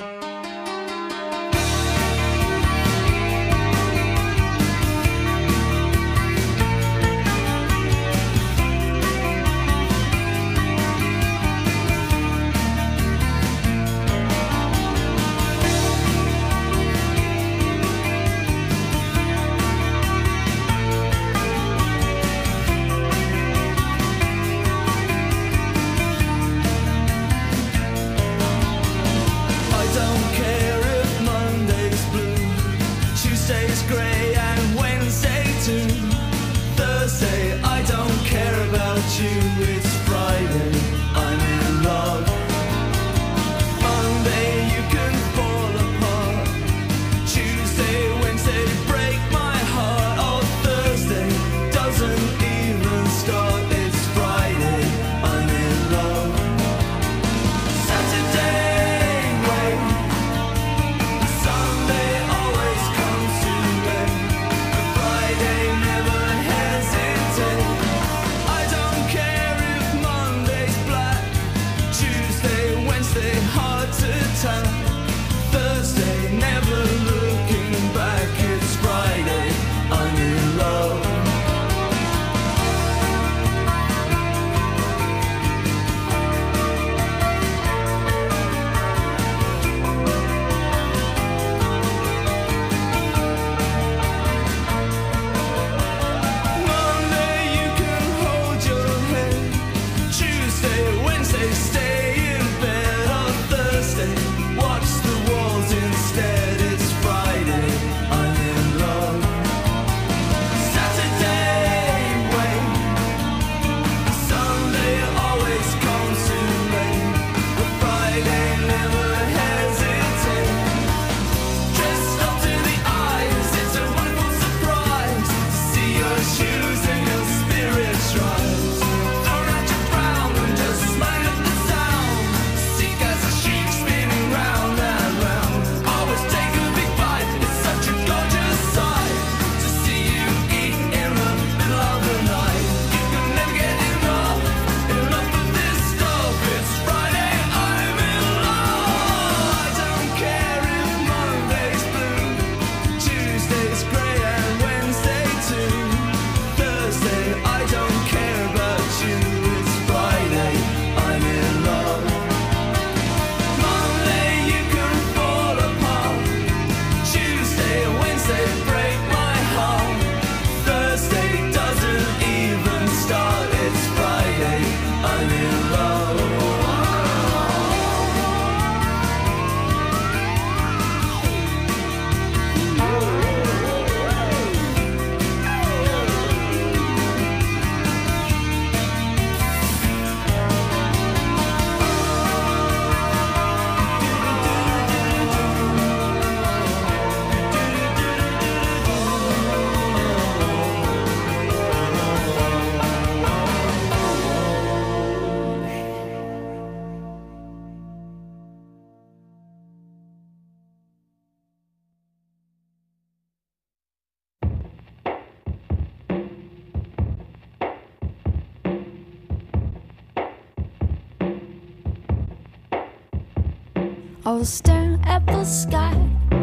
I was staring at the sky,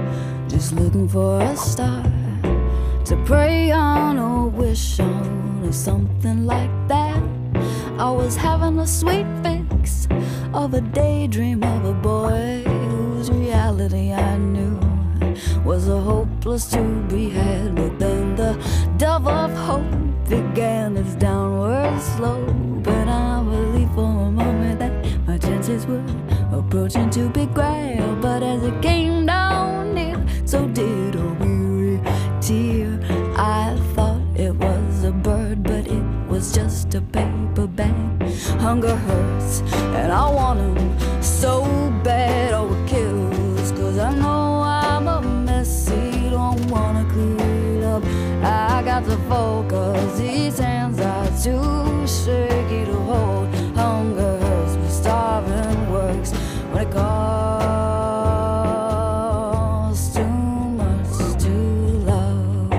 just looking for a star to pray on or wish on or something like that. I was having a sweet fix of a daydream of a boy whose reality I knew was a hopeless to be had. But then the dove of hope began its downward slope, and I believed for a moment that my chances were approaching to be grabbed. But as it came down near, so did a weary tear. I thought it was a bird, but it was just a paper bag. Hunger hurts, and I want him so bad. Oh, it kills, 'cause I know I'm a messy, don't wanna clean it up. I got to focus, these hands are too shaky to hold. Hunger hurts, but starving works when it costs too much to love.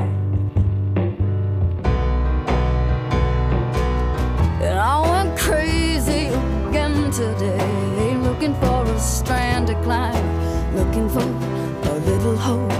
And I went crazy again today, looking for a strand to climb. looking for a little hope.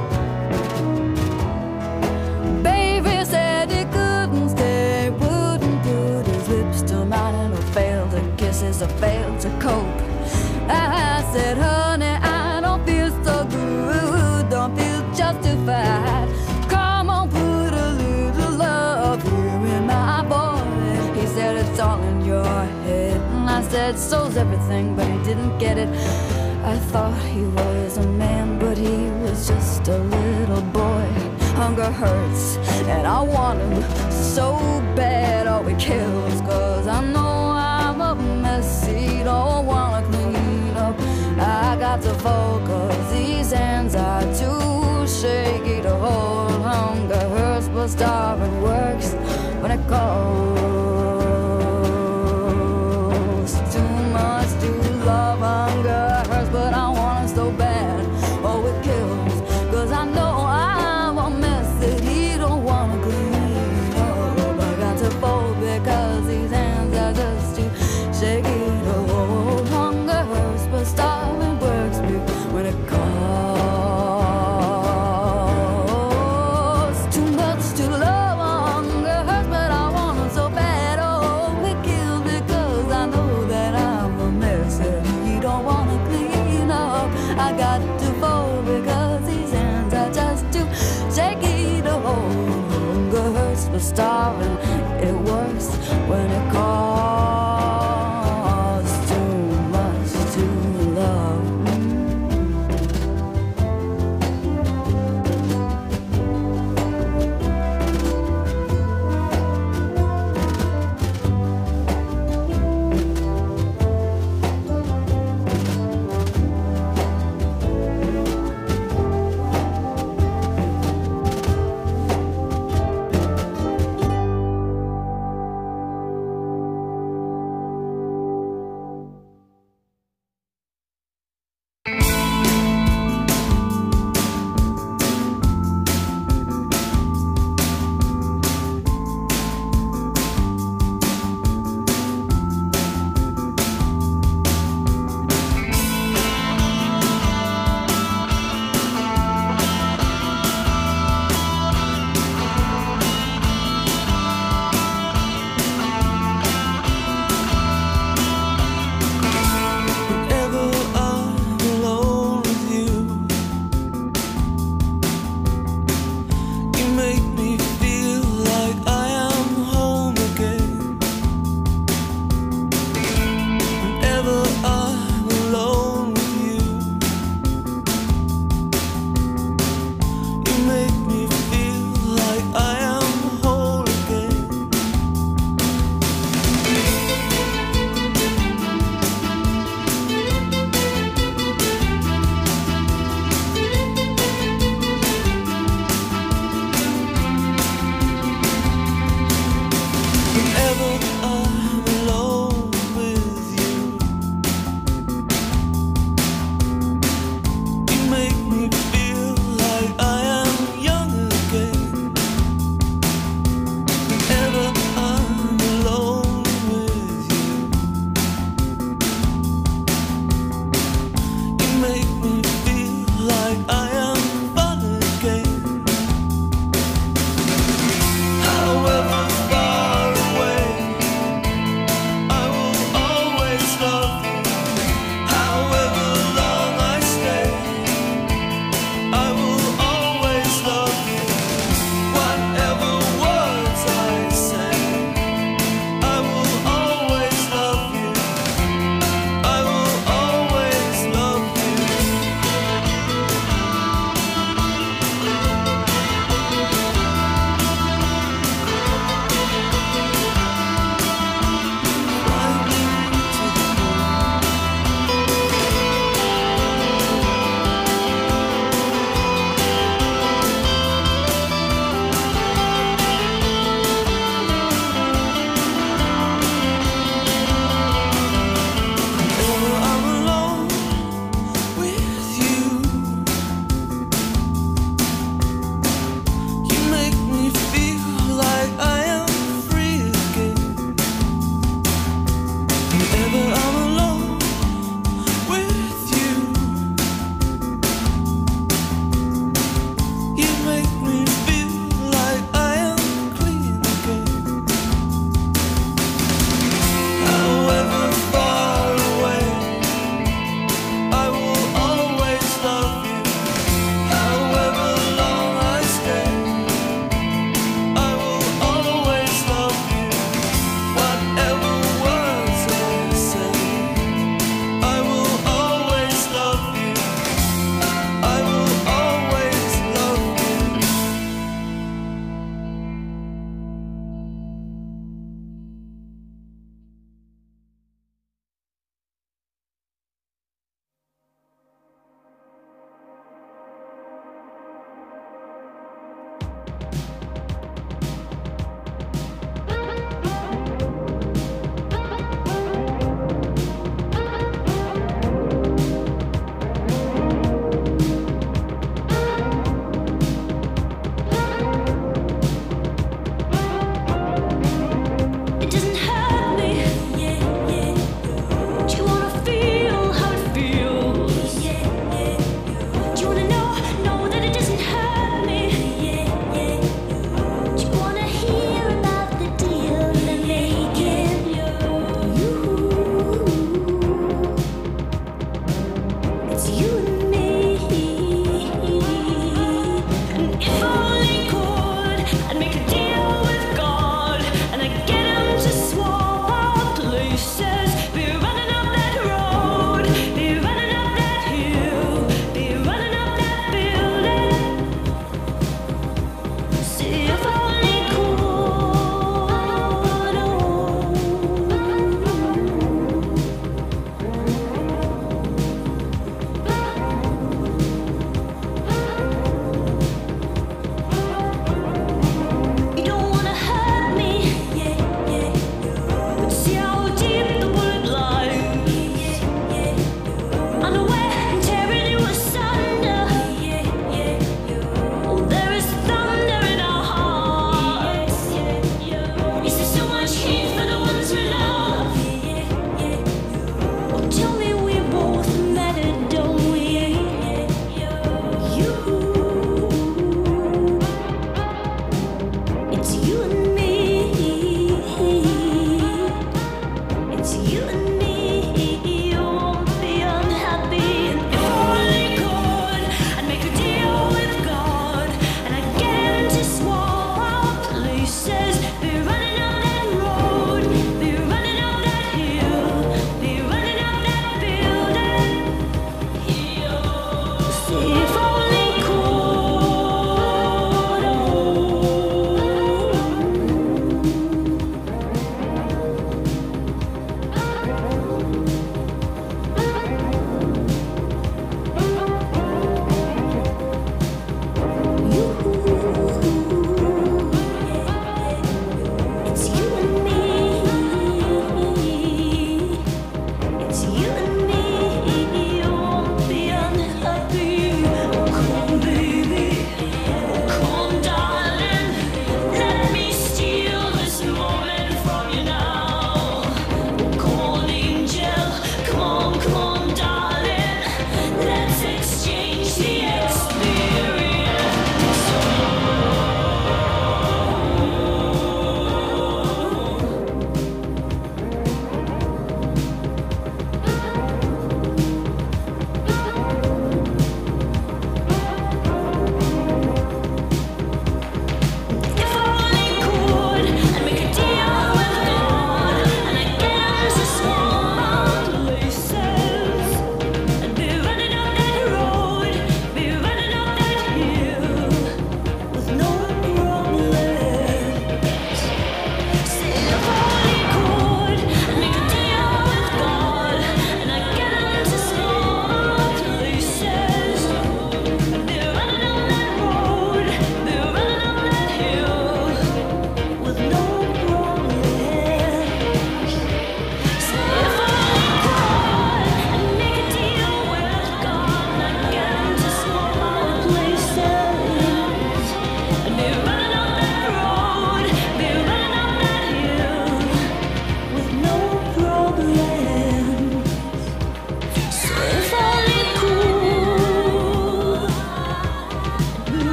Baby said he couldn't stay, wouldn't put his lips to mine, or failed to kisses, or failed to cope. I said, honey, I don't feel so good, don't feel justified. Come on, put a little love here in my voice. He said, it's all in your head. And I said, so's everything, but he didn't get it. I thought he was a man, but he was just a little boy. Hunger hurts, and I want him so bad. Oh, it kills, 'cause I know I'm a mess. He don't wanna clean up. I got to focus, these hands are too shaky to hold. Hunger hurts, but starving works when it calls. Too much to love, hunger hurts, but I want it so bad. Oh, it kills, 'cause I know I'm a mess that he don't wanna clean up. I got to fold because these hands are just too shaky to hold. Hunger hurts, but starving works me when it calls. Too much to love, hunger hurts, but I want it so bad. Oh, it kills because I know that I'm a mess that he don't wanna clean up. I got to fold because these hands are just too shaky to hold. Hunger hurts, but starving, it works when it calls. Too much to love.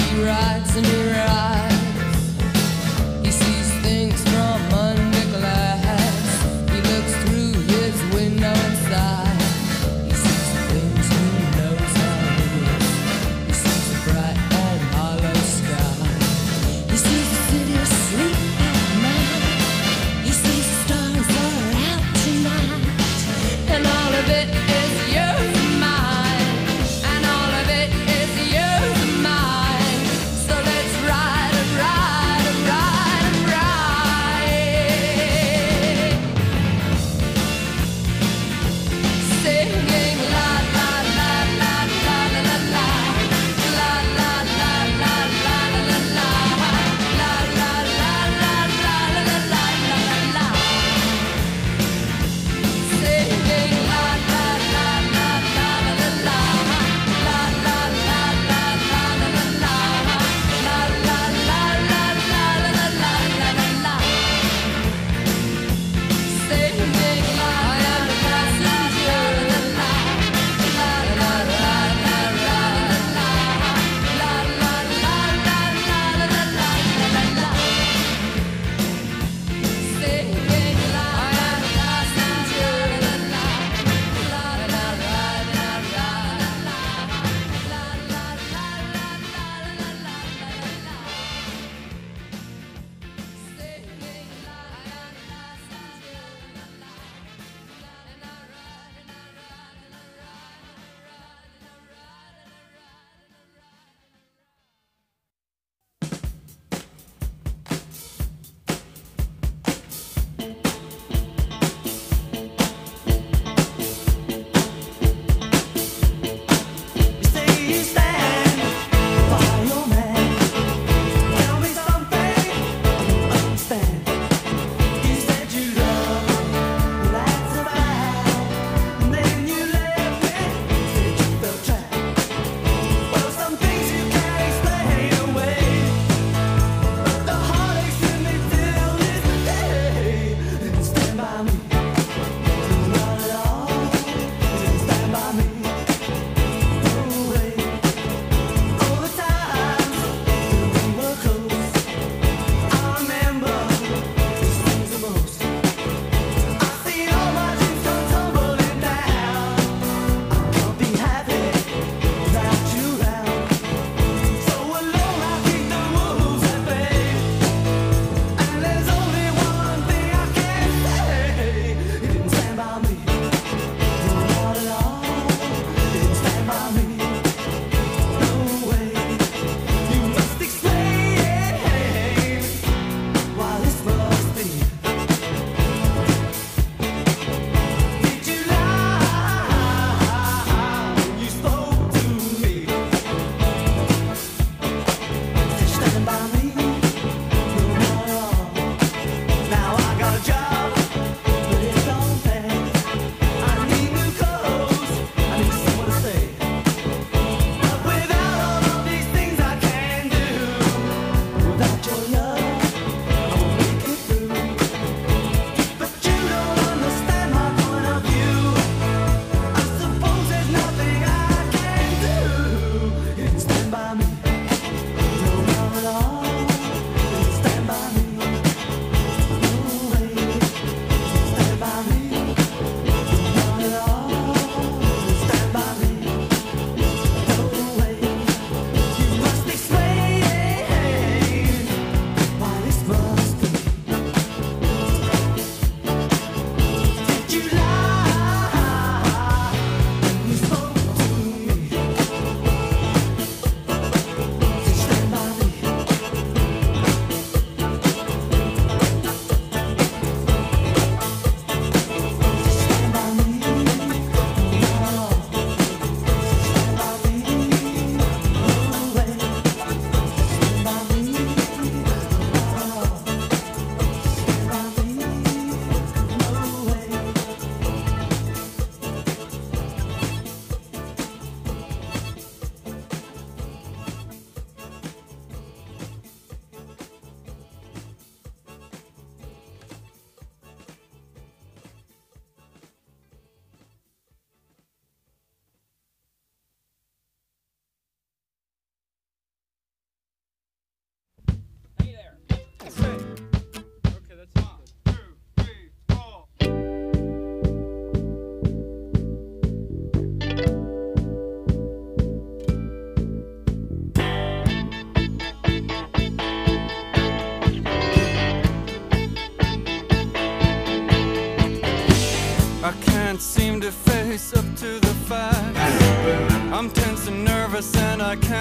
He rides and he rides. He sees things from under glass. He looks through his window inside. He sees things he knows are real. He sees a bright and hollow sky. He sees the city asleep at night. He sees the stars are out tonight. And all of it is yours and mine. And all of it is yours and mine. So let's ride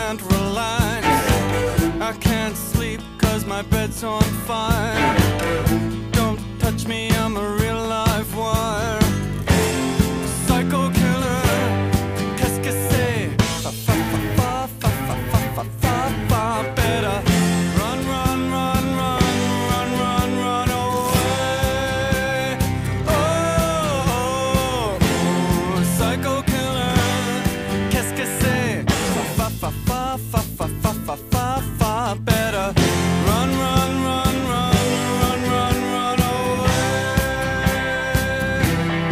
can't relax. I can't sleep 'cause my bed's on fire. Don't touch me, I'm a real live wire. Psycho killer, qu'est-ce que c'est? Fa fa fa fa fa fa fa fa fa fa. Better run, run, run, run, run, run, run away. Oh, oh, oh, psycho killer, qu'est-ce que c'est? Fa fa fa fa fa fa fa fa fa. Better run, run, run, run, run, run, run away.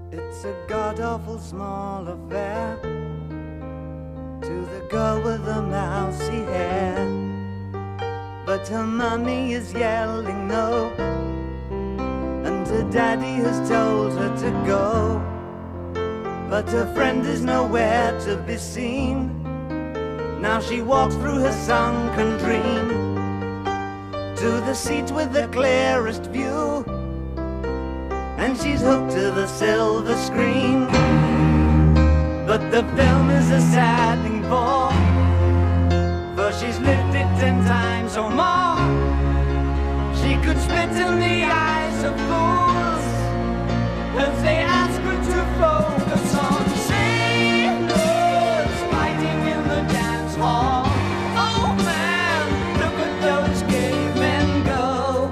It's a god-awful small affair to the girl with the mousy hair, but her mummy is yelling no, and her daddy has told her to go, but her friend is nowhere to be seen. Now she walks through her sunken dream to the seat with the clearest view, and she's hooked to the silver screen. But the film is a sad thing for she's lived it 10 times or more. She could spit in the eyes of fools if they ask her to focus on sailors fighting in the dance hall. Oh man, look at those cavemen go.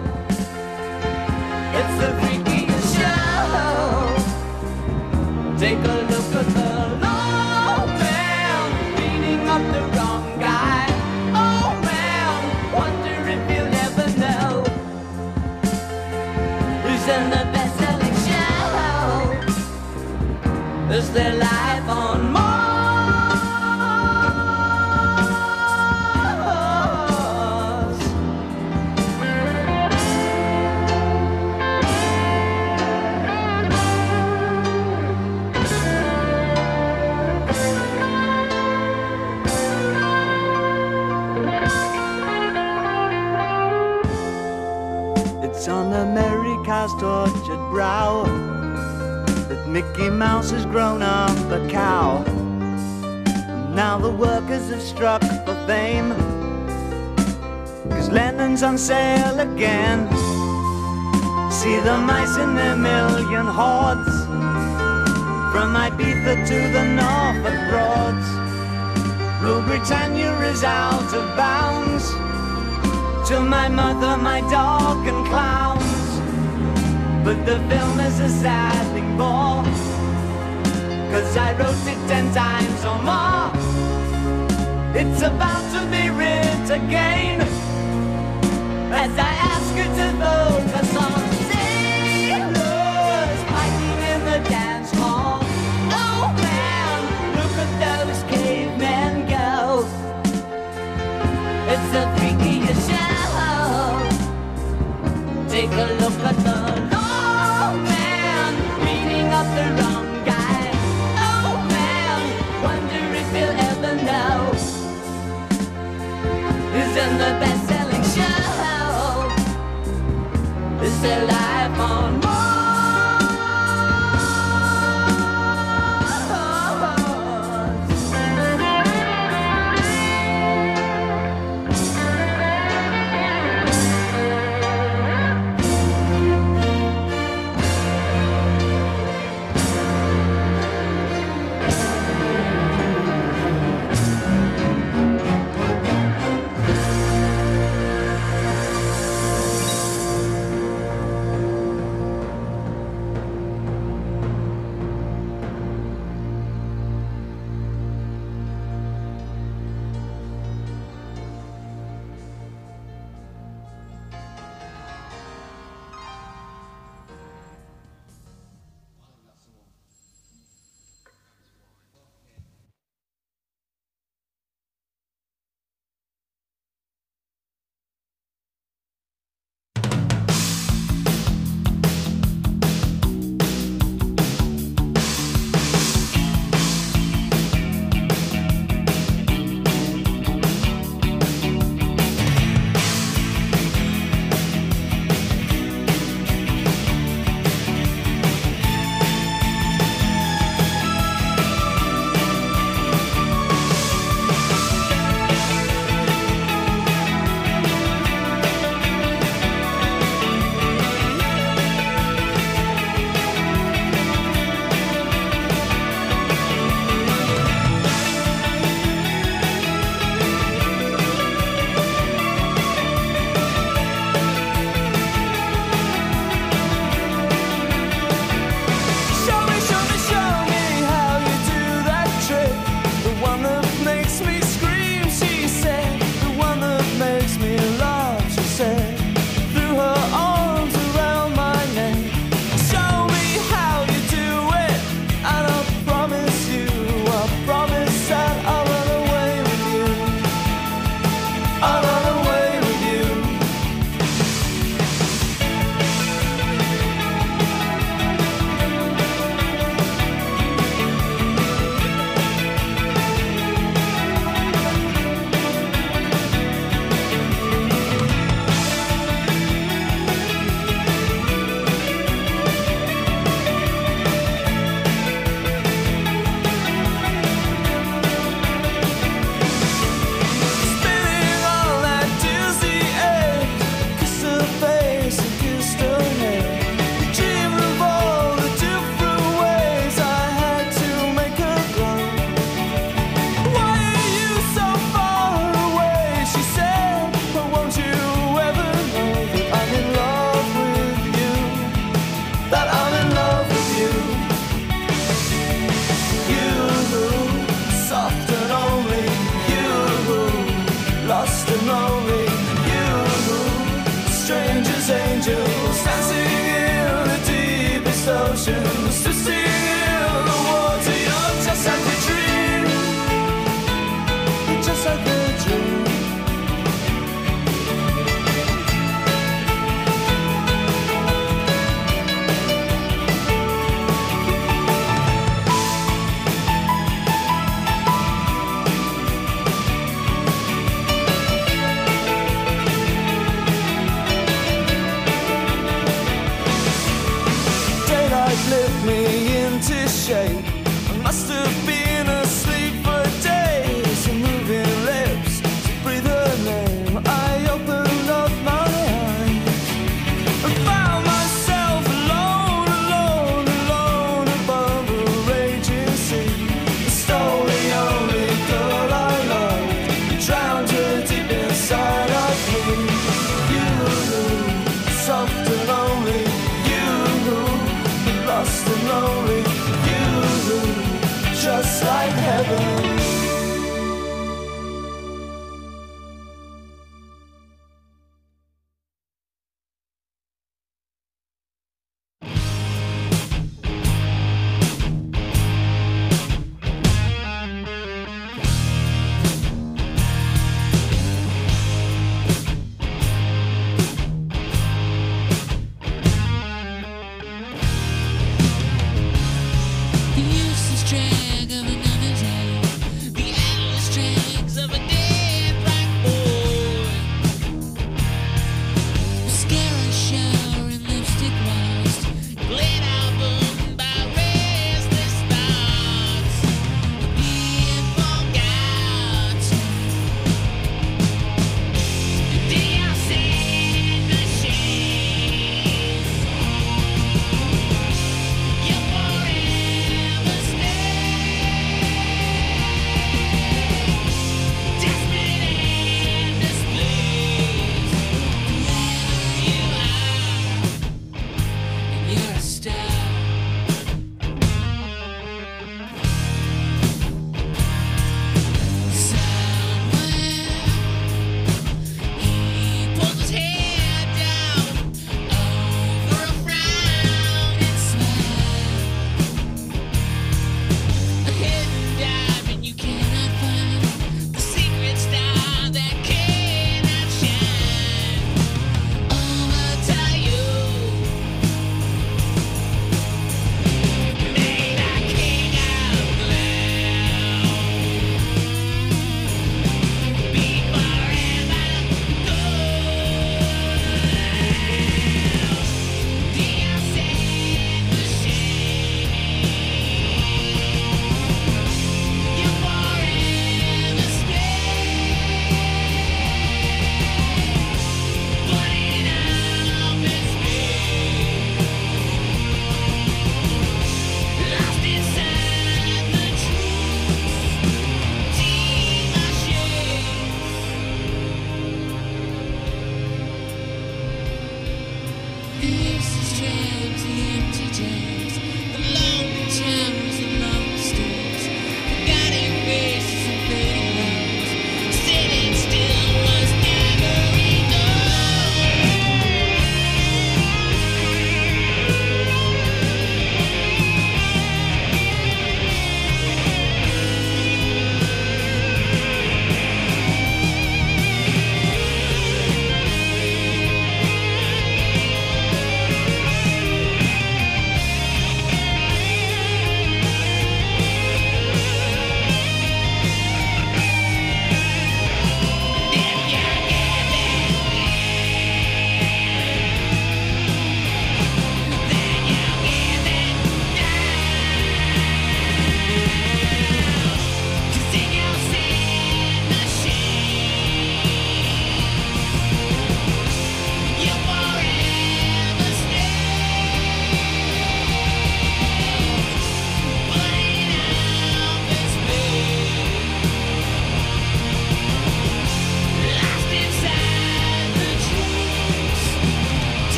It's the freakiest show. Take a look at the low man beating up the wrong guy. Oh man, wonder if you'll ever know who's in the best-selling show. Is their life on Mars? It's on America's tortured brow that Mickey Mouse has grown up a cow. And now the workers have struck for fame, 'cause Lennon's on sale again. See the mice in their million hordes, from Ibiza to the Norfolk Broads. Rule Britannia is out of bounds, to my mother, my dog and clowns. But the film is a sad thing more, 'cause I wrote it 10 times or more. It's about to be writ again, as I ask you to focus on sailors fighting in the dance hall. Oh man, look at those cavemen go. It's the freakiest show. Take a look at the low man beating up the wrong guy. Oh man, wonder if you'll ever know who's in the best-selling show. Is there oceans to steal the water. You're just like a dream, just like a dream. Lift me into shape. I must have been asleep for days. Your moving lips to breathe her name. I opened up my eyes and found myself alone, alone, alone above a raging sea. I stole the only girl I loved, drowned her deep inside of me. You, soft and lonely, lost and lonely, you, just like heaven. Stay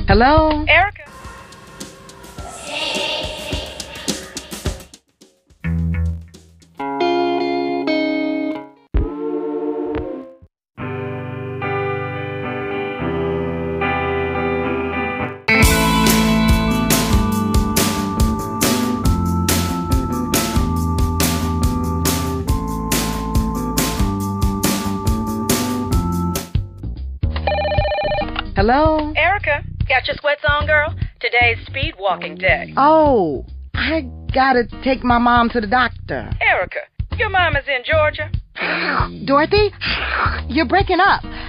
Hello? Erica. Hello? Erica, got your sweats on, girl? Today's speed walking day. Oh, I gotta take my mom to the doctor. Erica, your mom is in Georgia. Dorothy, you're breaking up. Did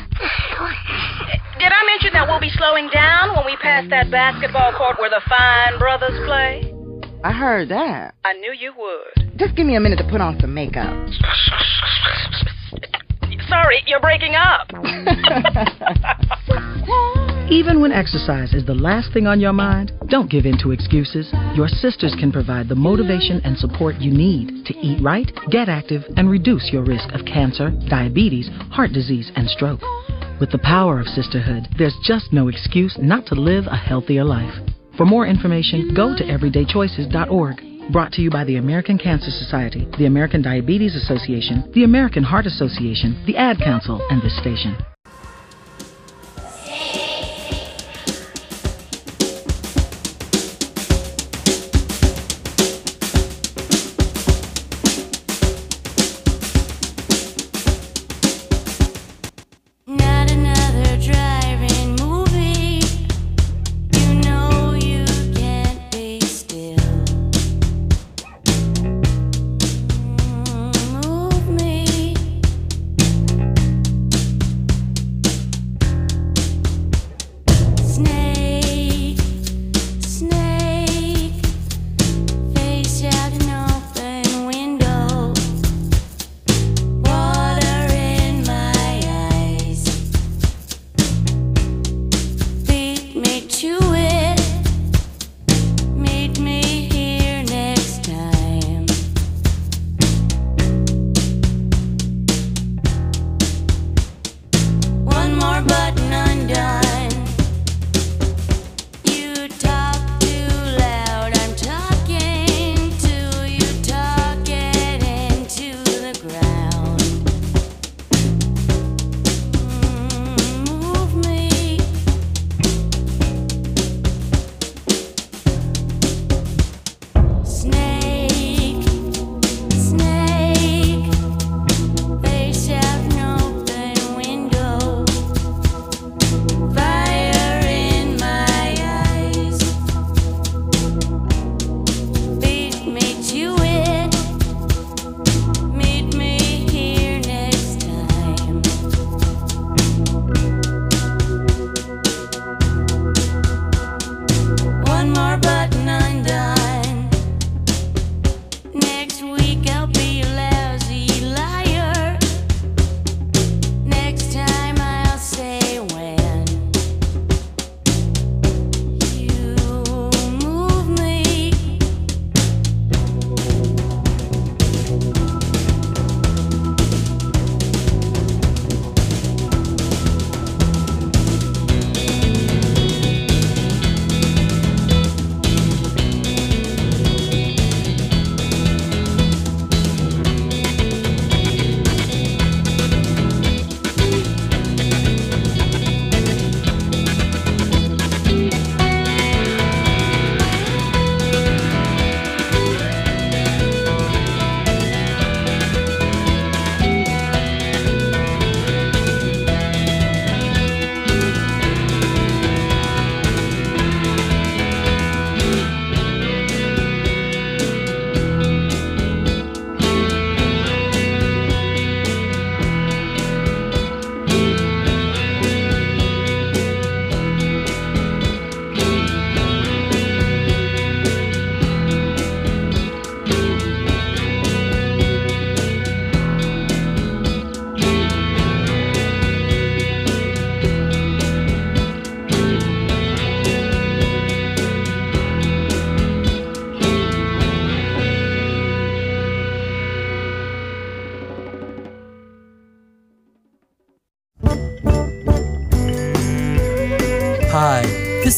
I mention that we'll be slowing down when we pass that basketball court where the fine brothers play? I heard that. I knew you would. Just give me a minute to put on some makeup. Sorry, you're breaking up. Even when exercise is the last thing on your mind, don't give in to excuses. Your sisters can provide the motivation and support you need to eat right, get active, and reduce your risk of cancer, diabetes, heart disease, and stroke. With the power of sisterhood, there's just no excuse not to live a healthier life. For more information, go to everydaychoices.org. Brought to you by the American Cancer Society, the American Diabetes Association, the American Heart Association, the Ad Council, and this station.